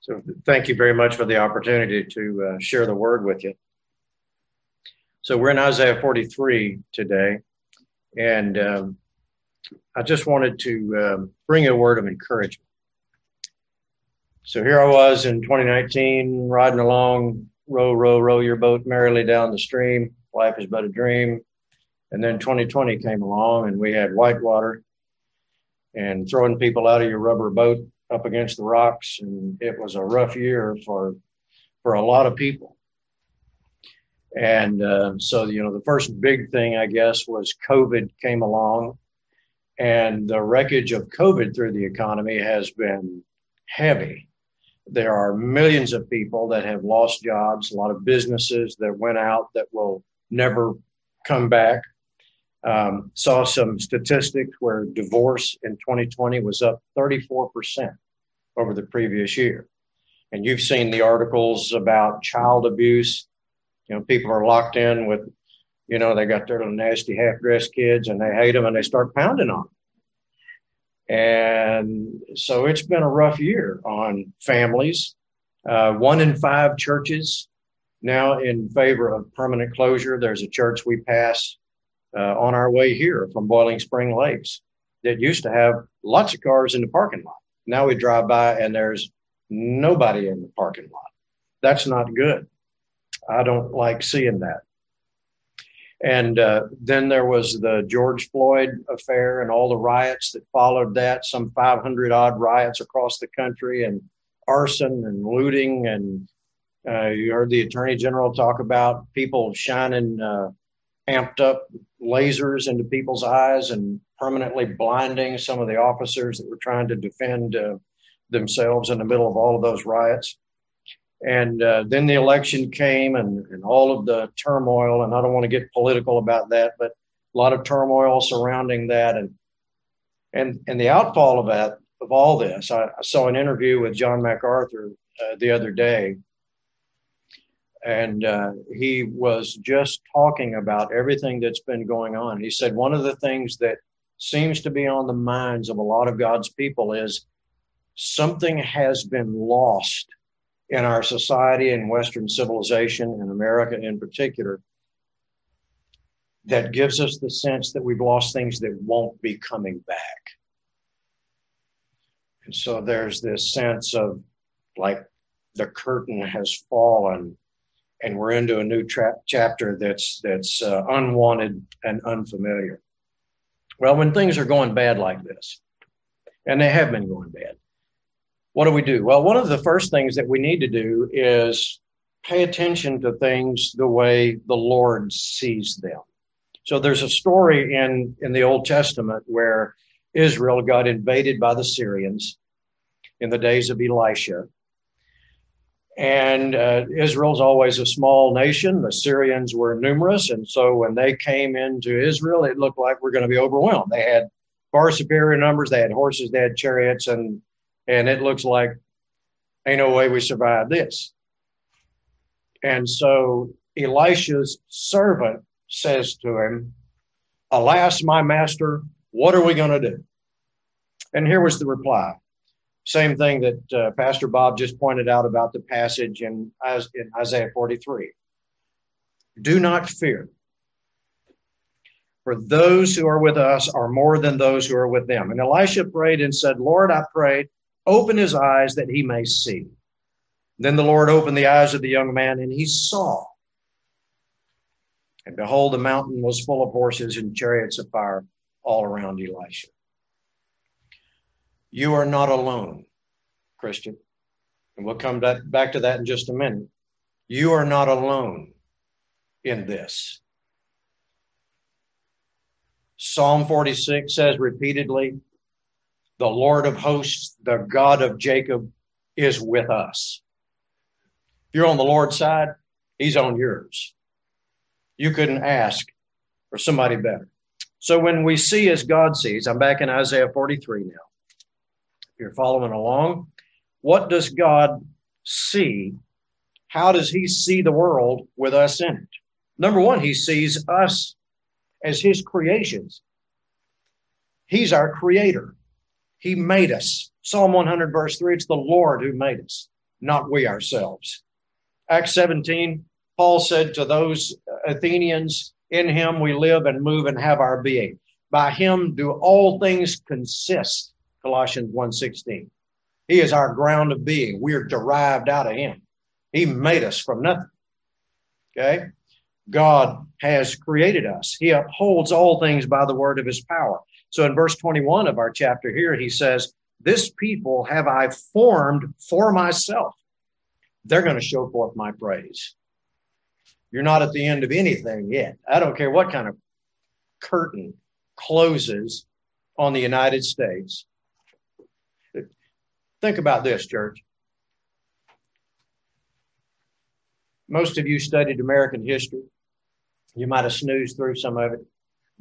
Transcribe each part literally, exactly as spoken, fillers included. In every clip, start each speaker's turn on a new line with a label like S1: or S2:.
S1: So thank you very much for the opportunity to uh, share the word with you. So we're in Isaiah forty-three today, and um, I just wanted to um, bring a word of encouragement. So here I was in twenty nineteen, riding along, row, row, row your boat merrily down the stream. Life is but a dream. And then twenty twenty came along, and we had whitewater and throwing people out of your rubber boat up against the rocks. And it was a rough year for, for a lot of people. And uh, so, you know, the first big thing, I guess, was COVID came along, and the wreckage of COVID through the economy has been heavy. There are millions of people that have lost jobs, a lot of businesses that went out that will never come back. Um, saw some statistics where divorce in twenty twenty was up thirty-four percent over the previous year. And you've seen the articles about child abuse. You know, people are locked in with, you know, they got their little nasty half-dressed kids and they hate them and they start pounding on them. And so it's been a rough year on families. Uh, one in five churches now in favor of permanent closure. There's a church we pass uh, on our way here from Boiling Spring Lakes that used to have lots of cars in the parking lot. Now we drive by and there's nobody in the parking lot. That's not good. I don't like seeing that. And uh, then there was the George Floyd affair and all the riots that followed that, some five hundred odd riots across the country, and arson and looting. And uh, you heard the Attorney General talk about people shining uh, amped up lasers into people's eyes and permanently blinding some of the officers that were trying to defend uh, themselves in the middle of all of those riots. And uh, then the election came and, and all of the turmoil, and I don't want to get political about that, but a lot of turmoil surrounding that. And and and the outfall of that, of all this, I, I saw an interview with John MacArthur uh, the other day, and uh, he was just talking about everything that's been going on. He said one of the things that seems to be on the minds of a lot of God's people is something has been lost in our society and Western civilization, in America in particular, that gives us the sense that we've lost things that won't be coming back. And so there's this sense of like the curtain has fallen and we're into a new tra- chapter that's that's uh, unwanted and unfamiliar. Well, when things are going bad like this, and they have been going bad, what do we do? Well, one of the first things that we need to do is pay attention to things the way the Lord sees them. So there's a story in, in the Old Testament where Israel got invaded by the Syrians in the days of Elisha. And uh, Israel's always a small nation. The Syrians were numerous. And so when they came into Israel, it looked like we're going to be overwhelmed. They had far superior numbers. They had horses, they had chariots, and And it looks like ain't no way we survive this. And so Elisha's servant says to him, "Alas, my master, what are we going to do?" And here was the reply. Same thing that uh, Pastor Bob just pointed out about the passage in, in Isaiah forty-three. "Do not fear, for those who are with us are more than those who are with them." And Elisha prayed and said, "Lord, I pray, open his eyes that he may see." Then the Lord opened the eyes of the young man, and he saw. And behold, the mountain was full of horses and chariots of fire all around Elisha. You are not alone, Christian. And we'll come back, back to that in just a minute. You are not alone in this. Psalm forty-six says repeatedly, "The Lord of hosts, the God of Jacob, is with us." If you're on the Lord's side, he's on yours. You couldn't ask for somebody better. So when we see as God sees, I'm back in Isaiah forty-three now. If you're following along, what does God see? How does he see the world with us in it? Number one, he sees us as his creations. He's our creator. He made us. Psalm one hundred verse three, it's the Lord who made us. not we ourselves. Acts seventeen, Paul said to those Athenians, in him we live and move and have our being. By him do all things consist, Colossians one sixteen. He is our ground of being. We are derived out of him. He made us from nothing. Okay? God has created us. He upholds all things by the word of his power. So in verse twenty-one of our chapter here, he says, this people have I formed for myself. They're going to show forth my praise. You're not at the end of anything yet. I don't care what kind of curtain closes on the United States. Think about this, church. Most of you studied American history. You might have snoozed through some of it.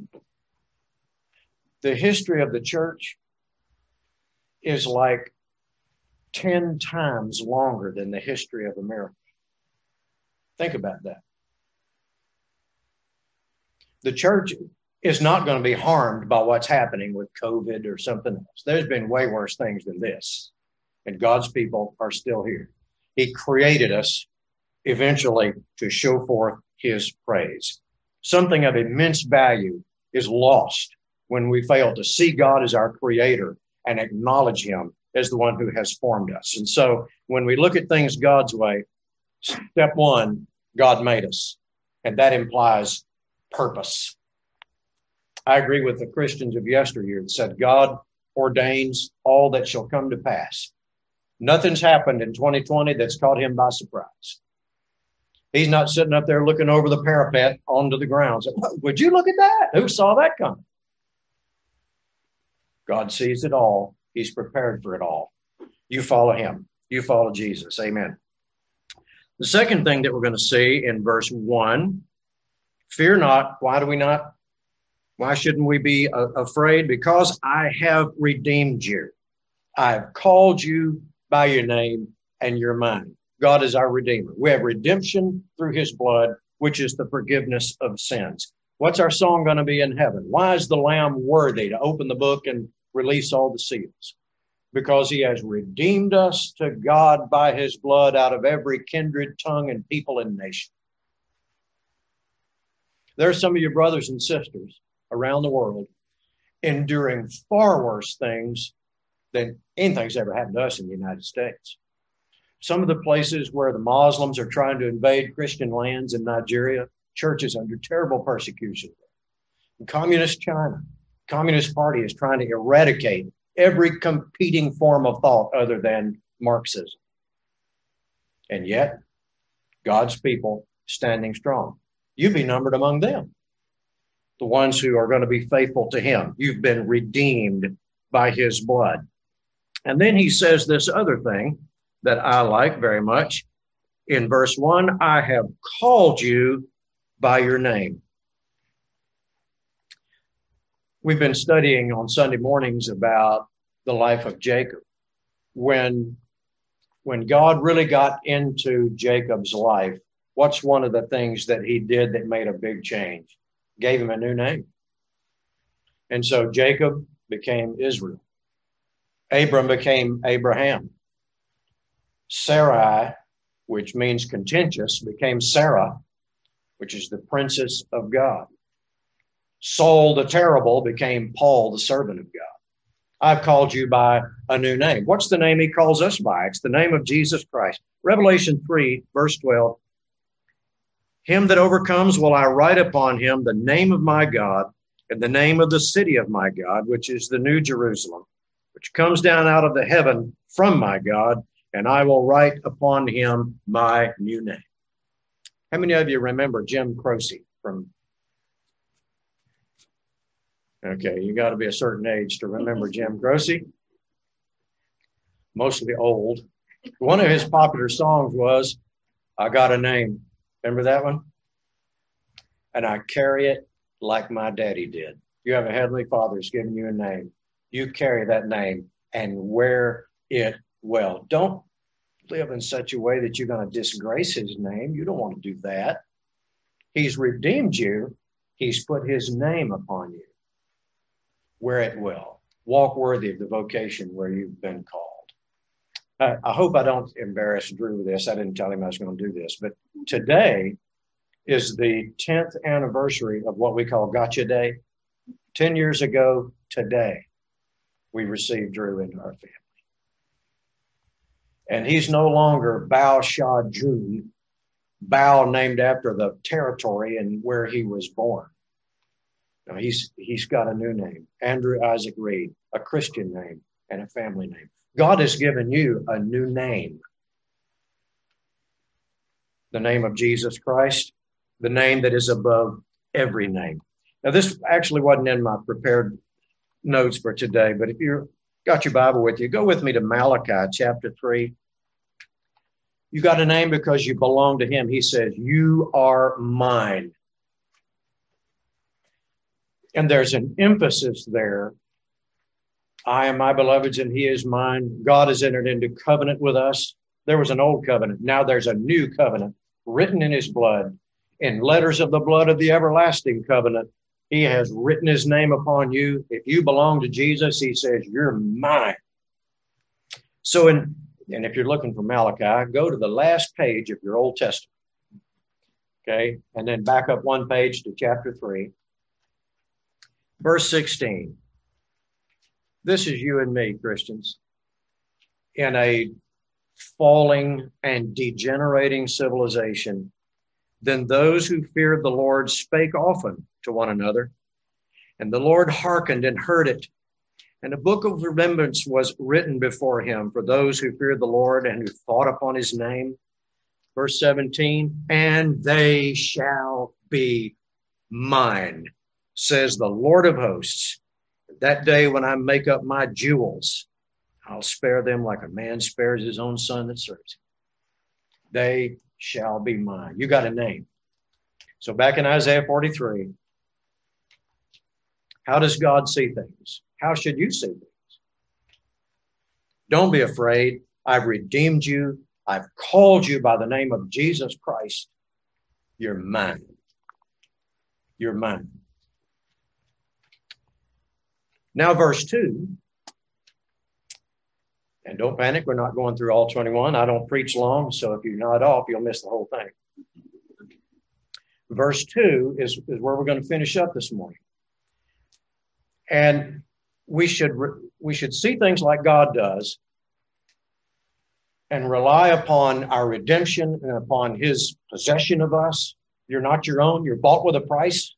S1: The history of the church is like ten times longer than the history of America. Think about that. The church is not going to be harmed by what's happening with COVID or something else. There's been way worse things than this. And God's people are still here. He created us eventually to show forth his praise. Something of immense value is lost when we fail to see God as our creator and acknowledge him as the one who has formed us. And so when we look at things God's way, step one, God made us. And that implies purpose. I agree with the Christians of yesteryear that said God ordains all that shall come to pass. Nothing's happened in twenty twenty that's caught him by surprise. He's not sitting up there looking over the parapet onto the ground. Saying, would you look at that? Who saw that coming? God sees it all. He's prepared for it all. You follow him. You follow Jesus. Amen. The second thing that we're going to see in verse one, fear not. Why do we not? Why shouldn't we be uh, afraid? Because I have redeemed you. I have called you by your name and you're mine. God is our Redeemer. We have redemption through his blood, which is the forgiveness of sins. What's our song going to be in heaven? Why is the Lamb worthy to open the book and release all the seals? Because he has redeemed us to God by his blood out of every kindred, tongue, and people and nation. There are some of your brothers and sisters around the world enduring far worse things than anything's ever happened to us in the United States. Some of the places where the Muslims are trying to invade Christian lands in Nigeria, churches under terrible persecution. In communist China, the Communist Party is trying to eradicate every competing form of thought other than Marxism. And yet, God's people standing strong. You be numbered among them, the ones who are going to be faithful to him. You've been redeemed by his blood. And then he says this other thing that I like very much. In verse one, I have called you by your name. We've been studying on Sunday mornings about the life of Jacob. When, when God really got into Jacob's life, what's one of the things that he did that made a big change? Gave him a new name. And so Jacob became Israel. Abram became Abraham. Sarai, which means contentious, became Sarah, which is the princess of God. Saul the terrible became Paul, the servant of God. I've called you by a new name. What's the name he calls us by? It's the name of Jesus Christ. Revelation three, verse twelve. Him that overcomes will I write upon him the name of my God and the name of the city of my God, which is the New Jerusalem, which comes down out of the heaven from my God, and I will write upon him my new name. How many of you remember Jim Croce from? Okay, you got to be a certain age to remember Jim Croce. Mostly old. One of his popular songs was, I Got a Name. Remember that one? And I carry it like my daddy did. You have a heavenly Father who's given you a name. You carry that name and wear it well. Don't live in such a way that you're going to disgrace his name. You don't want to do that. He's redeemed you. He's put his name upon you. Wear it well. Walk worthy of the vocation where you've been called. I, I hope I don't embarrass Drew with this. I didn't tell him I was going to do this, but today is the tenth anniversary of what we call Gotcha Day. Ten years ago today, we received Drew into our family. And he's no longer Bao Sha Jun, Bao named after the territory and where he was born. Now he's he's got a new name, Andrew Isaac Reed, a Christian name and a family name. God has given you a new name. The name of Jesus Christ, the name that is above every name. Now this actually wasn't in my prepared notes for today, but if you've got your Bible with you, go with me to Malachi chapter three. You got a name because you belong to him. He says, you are mine. And there's an emphasis there. I am my beloved's and he is mine. God has entered into covenant with us. There was an old covenant. Now there's a new covenant written in his blood. In letters of the blood of the everlasting covenant, he has written his name upon you. If you belong to Jesus, he says, you're mine. So in And if you're looking for Malachi, go to the last page of your Old Testament. Okay. And then back up one page to chapter three. Verse sixteen. This is you and me, Christians, in a falling and degenerating civilization. Then those who feared the Lord spake often to one another, and the Lord hearkened and heard it. And a book of remembrance was written before him for those who feared the Lord and who thought upon his name. Verse seventeen, and they shall be mine, says the Lord of hosts. That day when I make up my jewels, I'll spare them like a man spares his own son that serves him. They shall be mine. You got a name. So back in Isaiah forty-three, how does God see things? How should you see things? Don't be afraid. I've redeemed you. I've called you by the name of Jesus Christ. You're mine. You're mine. Now, verse two. And don't panic. We're not going through all twenty-one. I don't preach long, so if you're not off, you'll miss the whole thing. Verse two is, is where we're going to finish up this morning. And we should we should see things like God does and rely upon our redemption and upon his possession of us. You're not your own. You're bought with a price.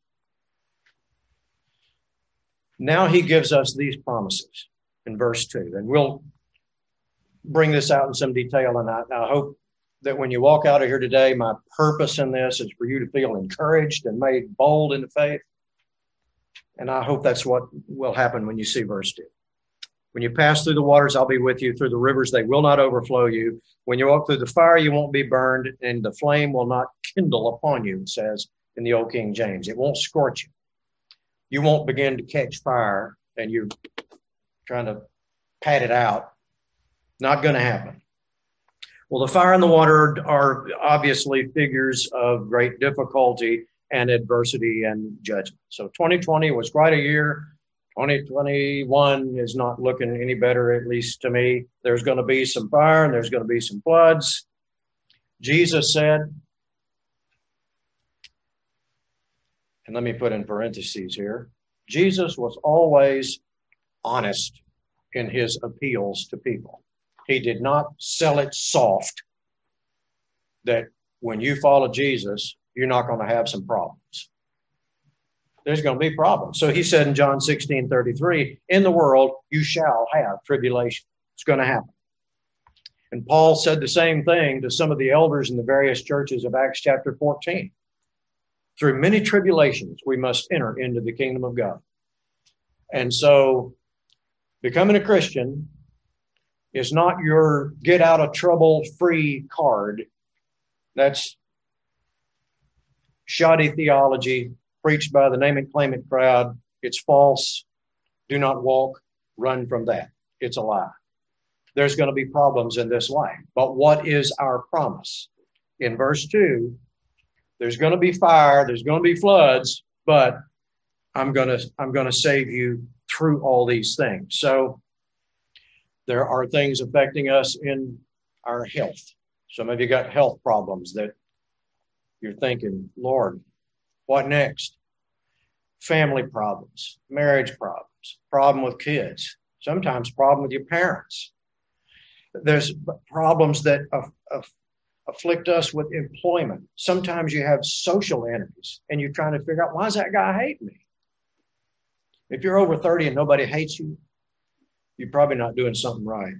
S1: Now he gives us these promises in verse two. And we'll bring this out in some detail. And I, I hope that when you walk out of here today, my purpose in this is for you to feel encouraged and made bold in the faith. And I hope that's what will happen when you see verse two. When you pass through the waters, I'll be with you. Through the rivers, they will not overflow you. When you walk through the fire, you won't be burned, and the flame will not kindle upon you, it says in the Old King James. It won't scorch you. You won't begin to catch fire, and you're trying to pat it out. Not going to happen. Well, the fire and the water are obviously figures of great difficulty and adversity and judgment. So twenty twenty was quite a year. twenty twenty-one is not looking any better, at least to me. There's going to be some fire and there's going to be some floods. Jesus said, and let me put in parentheses here, Jesus was always honest in his appeals to people. He did not sell it soft that when you follow Jesus, you're not going to have some problems. There's going to be problems. So he said in John sixteen thirty-three, in the world, you shall have tribulation. It's going to happen. And Paul said the same thing to some of the elders in the various churches of Acts chapter fourteen. Through many tribulations, we must enter into the kingdom of God. And so becoming a Christian is not your get out of trouble free card. That's shoddy theology preached by the name it, claim it crowd. It's false. Do not walk. Run from that. It's a lie. There's going to be problems in this life. But what is our promise? In verse two, there's going to be fire. There's going to be floods, but I'm going to, I'm going to save you through all these things. So There are things affecting us in our health. Some of you got health problems that you're thinking, Lord, what next? Family problems, marriage problems, problem with kids, sometimes problem with your parents. There's problems that uh, uh, afflict us with employment. Sometimes you have social enemies and you're trying to figure out, why does that guy hate me? If you're over thirty and nobody hates you, you're probably not doing something right.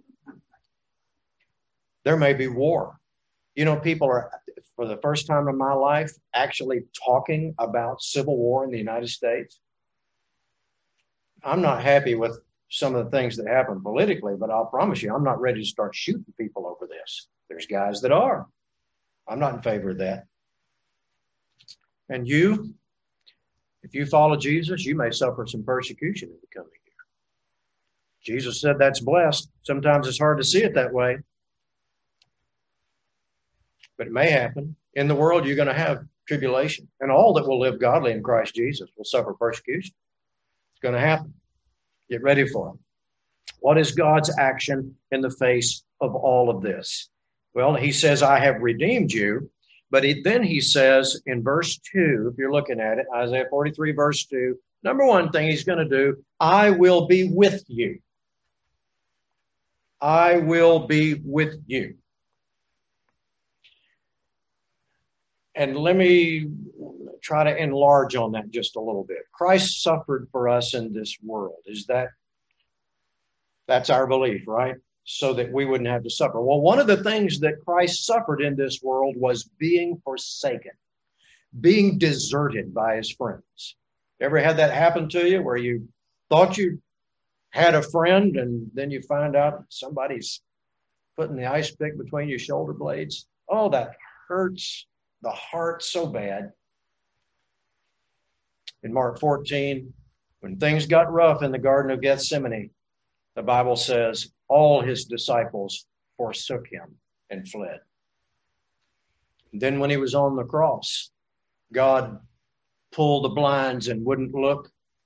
S1: There may be war. You know, people are, for the first time in my life, actually talking about civil war in the United States. I'm not happy with some of the things that happen politically, but I'll promise you, I'm not ready to start shooting people over this. There's guys that are. I'm not in favor of that. And you, if you follow Jesus, you may suffer some persecution in the coming year. Jesus said that's blessed. Sometimes it's hard to see it that way, but it may happen. In the world, you're going to have tribulation, and all that will live godly in Christ Jesus will suffer persecution. It's going to happen. Get ready for it. What is God's action in the face of all of this? Well, he says, I have redeemed you. But he, then he says in verse two, if you're looking at it, Isaiah forty-three, verse two, number one thing he's going to do, I will be with you. I will be with you. And let me try to enlarge on that just a little bit. Christ suffered for us in this world. Is that, that's our belief, right? So that we wouldn't have to suffer. Well, one of the things that Christ suffered in this world was being forsaken, being deserted by his friends. Ever had that happen to you where you thought you had a friend and then you find out somebody's putting the ice pick between your shoulder blades? Oh, that hurts the heart so bad. In Mark fourteen, when things got rough in the Garden of Gethsemane, the Bible says all his disciples forsook him and fled. And then when he was on the cross, God pulled the blinds and wouldn't look.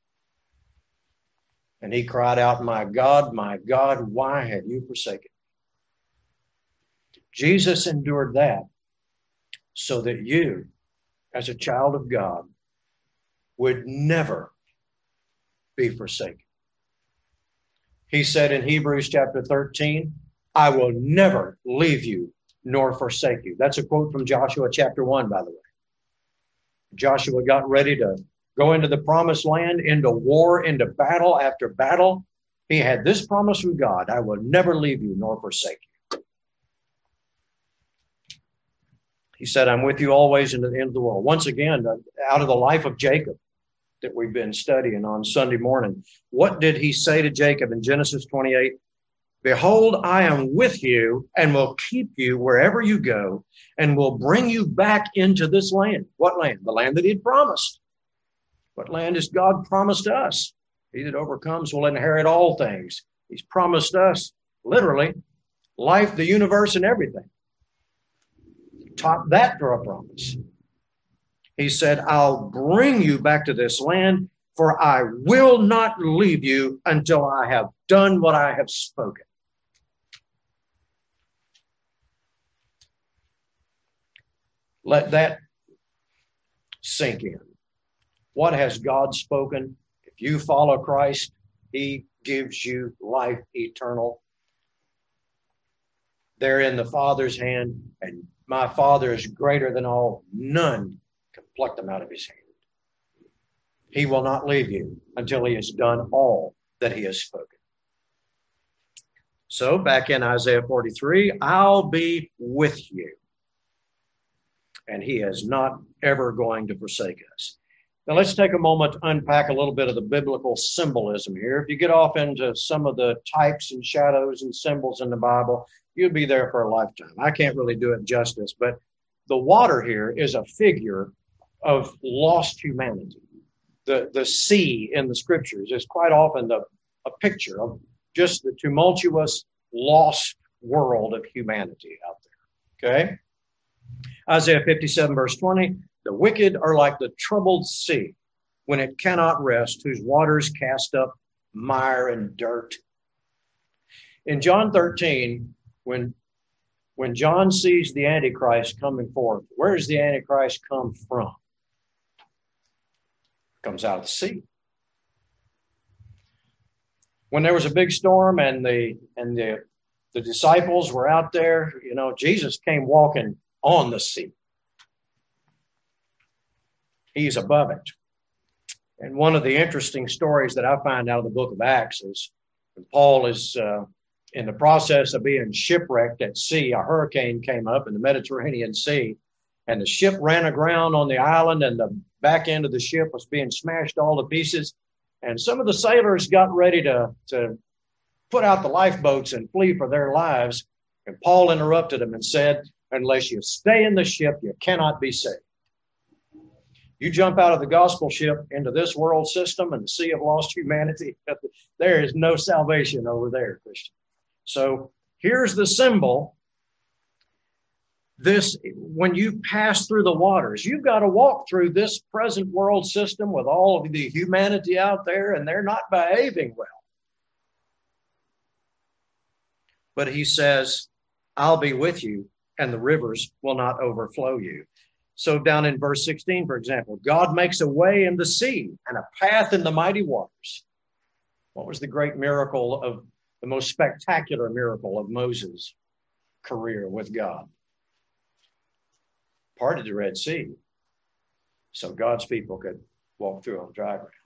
S1: And he cried out, my God, my God, why have you forsaken me? Jesus endured that so that you, as a child of God, would never be forsaken. He said in Hebrews chapter thirteen, I will never leave you nor forsake you. That's a quote from Joshua chapter one, by the way. Joshua got ready to go into the promised land, into war, into battle after battle. He had this promise from God, I will never leave you nor forsake you. He said, I'm with you always into the end of the world. Once again, out of the life of Jacob that we've been studying on Sunday morning, what did he say to Jacob in Genesis twenty-eight? Behold, I am with you and will keep you wherever you go and will bring you back into this land. What land? The land that he had promised. What land has God promised us? He that overcomes will inherit all things. He's promised us, literally, life, the universe, and everything. Top that to a promise. He said, I'll bring you back to this land, for I will not leave you until I have done what I have spoken. Let that sink in. What has God spoken? If you follow Christ, he gives you life eternal. They're in the Father's hand, and my Father is greater than all. None can pluck them out of his hand. He will not leave you until he has done all that he has spoken. So back in Isaiah forty-three, I'll be with you. And he is not ever going to forsake us. Now let's take a moment to unpack a little bit of the biblical symbolism here. If you get off into some of the types and shadows and symbols in the Bible, you'll be there for a lifetime. I can't really do it justice, but the water here is a figure of lost humanity. The, the sea in the scriptures is quite often the, a picture of just the tumultuous, lost world of humanity out there. Okay? Isaiah fifty-seven, verse twenty, the wicked are like the troubled sea when it cannot rest, whose waters cast up mire and dirt. In John thirteen, when, when John sees the Antichrist coming forth, where does the Antichrist come from? Comes out of the sea. When there was a big storm and the and the the disciples were out there, you know, Jesus came walking on the sea. He's above it. And one of the interesting stories that I find out of the book of Acts is when Paul is uh, in the process of being shipwrecked at sea. A hurricane came up in the Mediterranean Sea, and the ship ran aground on the island, and the back end of the ship was being smashed all to pieces. And some of the sailors got ready to, to put out the lifeboats and flee for their lives. And Paul interrupted them and said, unless you stay in the ship, you cannot be saved. You jump out of the gospel ship into this world system and the sea of lost humanity, there is no salvation over there, Christian. So here's the symbol. This, when you pass through the waters, you've got to walk through this present world system with all of the humanity out there, and they're not behaving well. But he says, I'll be with you, and the rivers will not overflow you. So down in verse sixteen, for example, God makes a way in the sea and a path in the mighty waters. What was the great miracle of the most spectacular miracle of Moses' career with God? Parted the Red Sea so God's people could walk through on dry ground.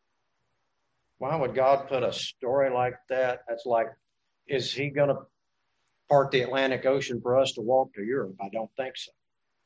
S1: Why would God put a story like that? That's like, is he going to part the Atlantic Ocean for us to walk to Europe? I don't think so.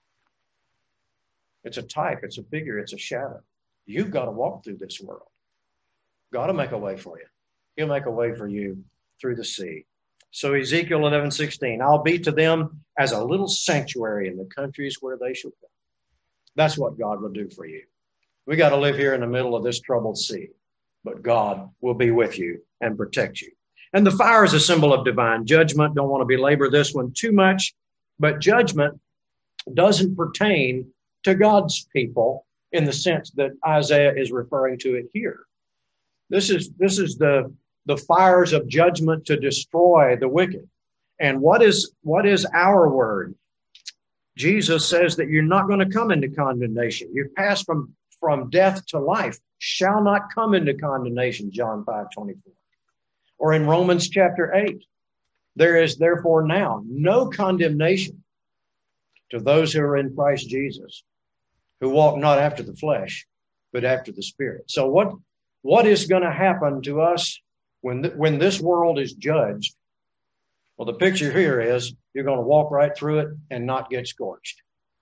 S1: It's a type, it's a figure, it's a shadow. You've got to walk through this world. God will make a way for you. He'll make a way for you through the sea. So Ezekiel eleven sixteen, I'll be to them as a little sanctuary in the countries where they shall go. That's what God will do for you. We got to live here in the middle of this troubled sea, but God will be with you and protect you. And the fire is a symbol of divine judgment. Don't want to belabor this one too much, but judgment doesn't pertain to God's people in the sense that Isaiah is referring to it here. This is, this is the, the fires of judgment to destroy the wicked. And what is, what is our word? Jesus says that you're not going to come into condemnation. You've passed from, from death to life, shall not come into condemnation, John five twenty-four. Or in Romans chapter eight, there is therefore now no condemnation to those who are in Christ Jesus, who walk not after the flesh, but after the Spirit. So what, what is going to happen to us when, th- when this world is judged? Well, the picture here is you're going to walk right through it and not get scorched.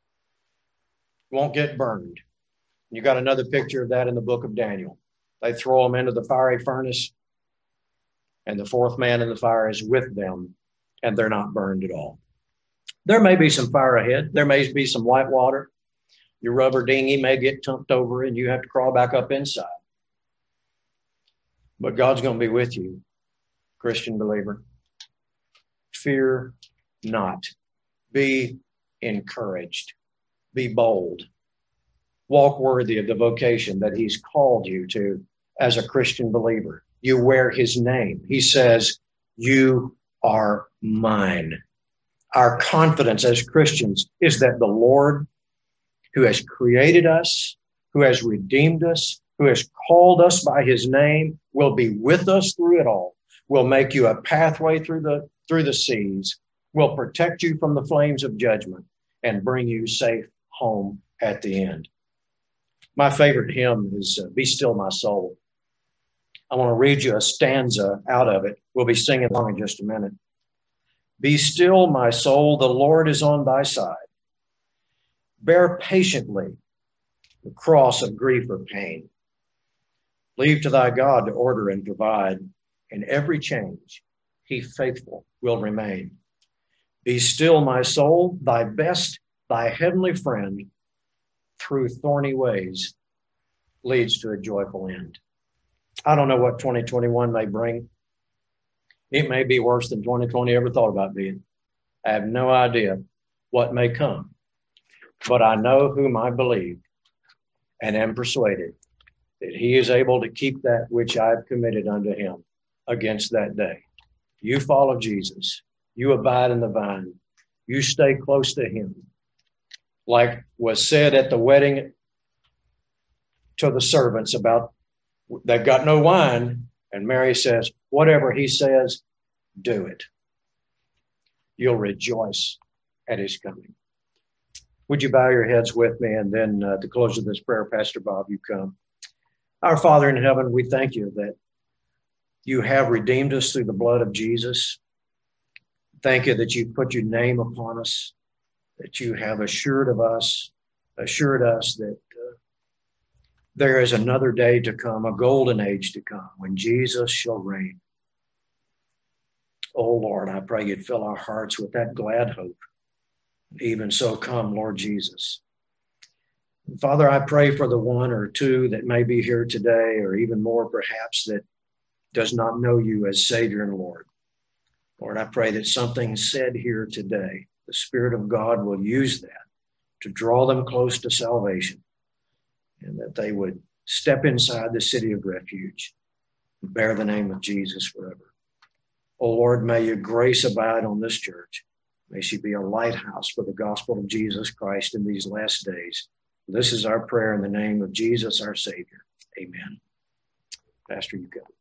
S1: Won't get burned. You got another picture of that in the book of Daniel. They throw them into the fiery furnace, and the fourth man in the fire is with them, and they're not burned at all. There may be some fire ahead. There may be some white water. Your rubber dinghy may get tumped over and you have to crawl back up inside. But God's going to be with you, Christian believer. Fear not. Be encouraged. Be bold. Walk worthy of the vocation that he's called you to as a Christian believer. You wear his name. He says, you are mine. Our confidence as Christians is that the Lord, who has created us, who has redeemed us, who has called us by his name, will be with us through it all, will make you a pathway through the, through the seas, will protect you from the flames of judgment, and bring you safe home at the end. My favorite hymn is uh, Be Still My Soul. I want to read you a stanza out of it. We'll be singing along in just a minute. Be still, my soul, the Lord is on thy side. Bear patiently the cross of grief or pain. Leave to thy God to order and provide. In every change, he faithful will remain. Be still, my soul, thy best, thy heavenly friend, through thorny ways, leads to a joyful end. I don't know what twenty twenty-one may bring. It may be worse than twenty twenty ever thought about being. I have no idea what may come, but I know whom I believe and am persuaded that he is able to keep that which I've committed unto him against that day. You follow Jesus. You abide in the vine. You stay close to him. Like was said at the wedding to the servants about they've got no wine. And Mary says, whatever he says, do it. You'll rejoice at his coming. Would you bow your heads with me? And then uh, to close of this prayer, Pastor Bob, you come. Our Father in heaven, we thank you that you have redeemed us through the blood of Jesus. Thank you that you put your name upon us, that you have assured of us, assured us that uh, there is another day to come, a golden age to come, when Jesus shall reign. Oh, Lord, I pray you'd fill our hearts with that glad hope. Even so, come, Lord Jesus. Father, I pray for the one or two that may be here today, or even more perhaps, that does not know you as Savior and Lord. Lord, I pray that something said here today, the Spirit of God will use that to draw them close to salvation, and that they would step inside the city of refuge and bear the name of Jesus forever. Oh, Lord, may your grace abide on this church. May she be a lighthouse for the gospel of Jesus Christ in these last days. This is our prayer in the name of Jesus, our Savior. Amen. Pastor, you go.